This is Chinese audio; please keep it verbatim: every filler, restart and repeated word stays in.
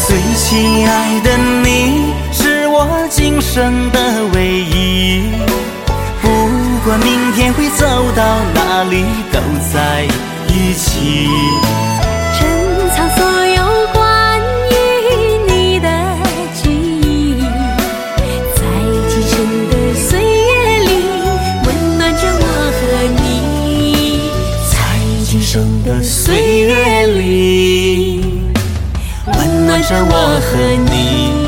最亲爱的你，是我今生的唯一。不管明天会走到哪里，都在一起。 珍藏所有关于你的记忆，在今生的岁月里，温暖着我和你。在今生的岁月里，温暖着我和你。